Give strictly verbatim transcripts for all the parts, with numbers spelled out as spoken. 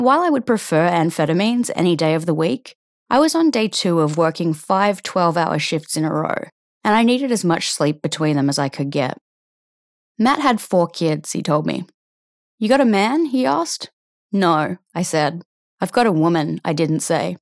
While I would prefer amphetamines any day of the week, I was on day two of working five twelve-hour shifts in a row, and I needed as much sleep between them as I could get. Matt had four kids, he told me. You got a man? He asked. No, I said. I've got a woman, I didn't say.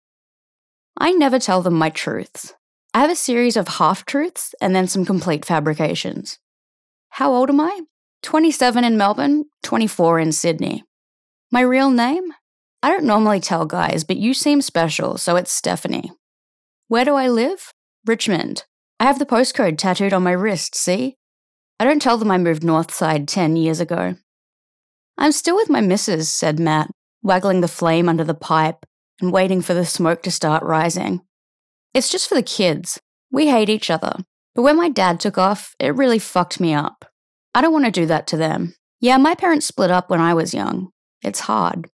I never tell them my truths. I have a series of half-truths and then some complete fabrications. How old am I? twenty-seven in Melbourne, twenty-four in Sydney. My real name? I don't normally tell guys, but you seem special, so it's Stephanie. Where do I live? Richmond. I have the postcode tattooed on my wrist, see? I don't tell them I moved northside ten years ago. I'm still with my missus, said Matt, waggling the flame under the pipe and waiting for the smoke to start rising. It's just for the kids. We hate each other, but when my dad took off, it really fucked me up. I don't want to do that to them. Yeah, my parents split up when I was young. It's hard.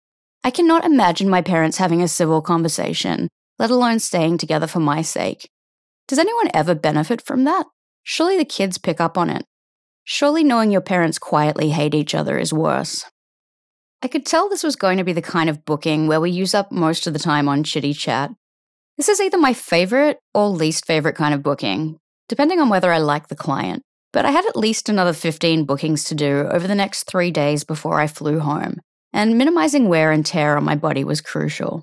I cannot imagine my parents having a civil conversation, let alone staying together for my sake. Does anyone ever benefit from that? Surely the kids pick up on it. Surely knowing your parents quietly hate each other is worse. I could tell this was going to be the kind of booking where we use up most of the time on chitty chat. This is either my favorite or least favorite kind of booking, depending on whether I like the client. But I had at least another fifteen bookings to do over the next three days before I flew home, and minimizing wear and tear on my body was crucial.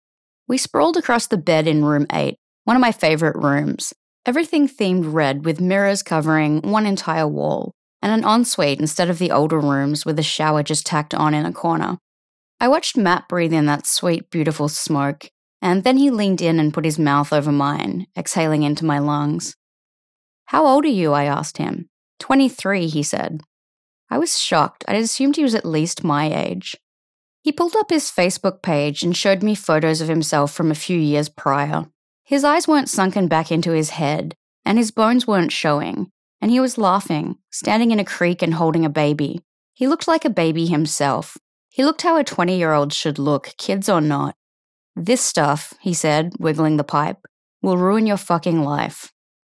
We sprawled across the bed in room eight, one of my favorite rooms, everything themed red with mirrors covering one entire wall, and an ensuite instead of the older rooms with a shower just tacked on in a corner. I watched Matt breathe in that sweet, beautiful smoke, and then he leaned in and put his mouth over mine, exhaling into my lungs. How old are you? I asked him. twenty-three, he said. I was shocked. I'd assumed he was at least my age. He pulled up his Facebook page and showed me photos of himself from a few years prior. His eyes weren't sunken back into his head, and his bones weren't showing, and he was laughing, standing in a creek and holding a baby. He looked like a baby himself. He looked how a twenty-year-old should look, kids or not. This stuff, he said, wiggling the pipe, will ruin your fucking life.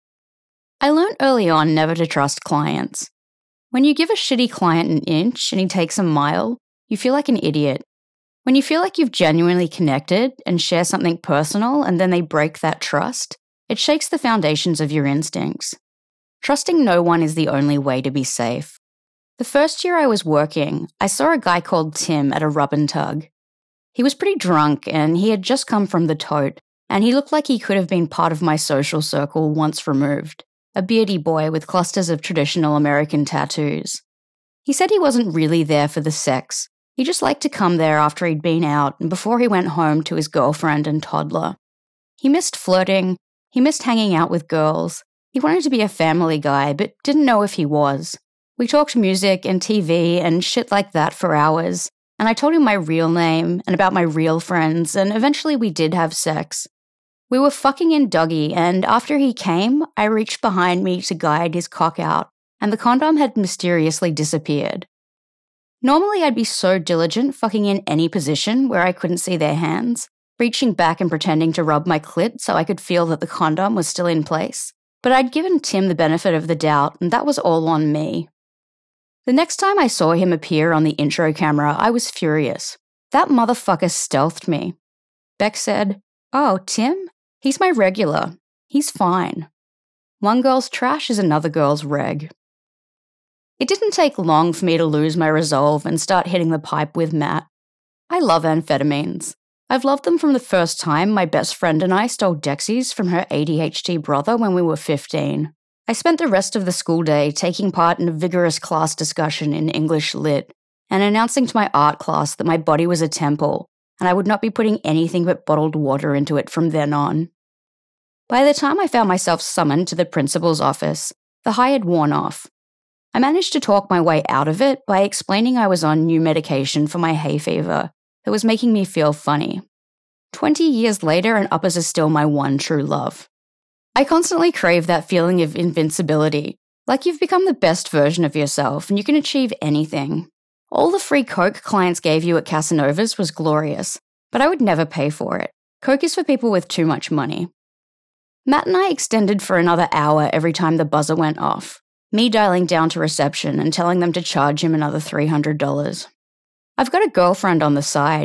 I learned early on never to trust clients. When you give a shitty client an inch and he takes a mile, you feel like an idiot. When you feel like you've genuinely connected and share something personal and then they break that trust, it shakes the foundations of your instincts. Trusting no one is the only way to be safe. The first year I was working, I saw a guy called Tim at a rub and tug. He was pretty drunk and he had just come from the tote, and he looked like he could have been part of my social circle once removed. A beardy boy with clusters of traditional American tattoos. He said he wasn't really there for the sex. He just liked to come there after he'd been out and before he went home to his girlfriend and toddler. He missed flirting. He missed hanging out with girls. He wanted to be a family guy, but didn't know if he was. We talked music and T V and shit like that for hours, and I told him my real name and about my real friends, and eventually we did have sex. We were fucking in Dougie, and after he came, I reached behind me to guide his cock out, and the condom had mysteriously disappeared. Normally I'd be so diligent fucking in any position where I couldn't see their hands, reaching back and pretending to rub my clit so I could feel that the condom was still in place. But I'd given Tim the benefit of the doubt, and that was all on me. The next time I saw him appear on the intro camera, I was furious. That motherfucker stealthed me. Beck said, "Oh, Tim? He's my regular. He's fine. One girl's trash is another girl's reg." It didn't take long for me to lose my resolve and start hitting the pipe with Matt. I love amphetamines. I've loved them from the first time my best friend and I stole Dexies from her A D H D brother when we were fifteen. I spent the rest of the school day taking part in a vigorous class discussion in English Lit and announcing to my art class that my body was a temple and I would not be putting anything but bottled water into it from then on. By the time I found myself summoned to the principal's office, the high had worn off. I managed to talk my way out of it by explaining I was on new medication for my hay fever that was making me feel funny. Twenty years later, and uppers is still my one true love. I constantly crave that feeling of invincibility, like you've become the best version of yourself and you can achieve anything. All the free Coke clients gave you at Casanova's was glorious, but I would never pay for it. Coke is for people with too much money. Matt and I extended for another hour every time the buzzer went off, me dialing down to reception and telling them to charge him another three hundred dollars. I've got a girlfriend on the side,